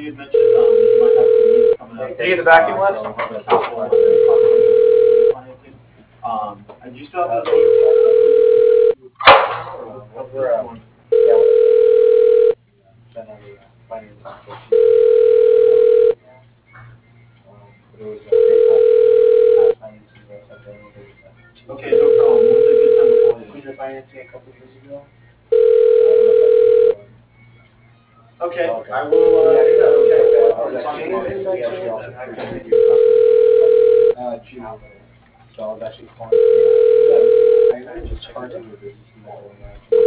you had mentioned you might have some needs coming up. Did you get the vacuum list? So, financing. Do you still have those? We're, yeah, sent out the finance application. But it was past financing that I've done over Okay, no problem. When's a good time to call you? Cleaner financing a couple of years ago. Okay, Okay. I will do that, okay? I was actually Jason, calling- by we actually chance? also I can created- make you a June. So I was actually calling. I just charged him with this.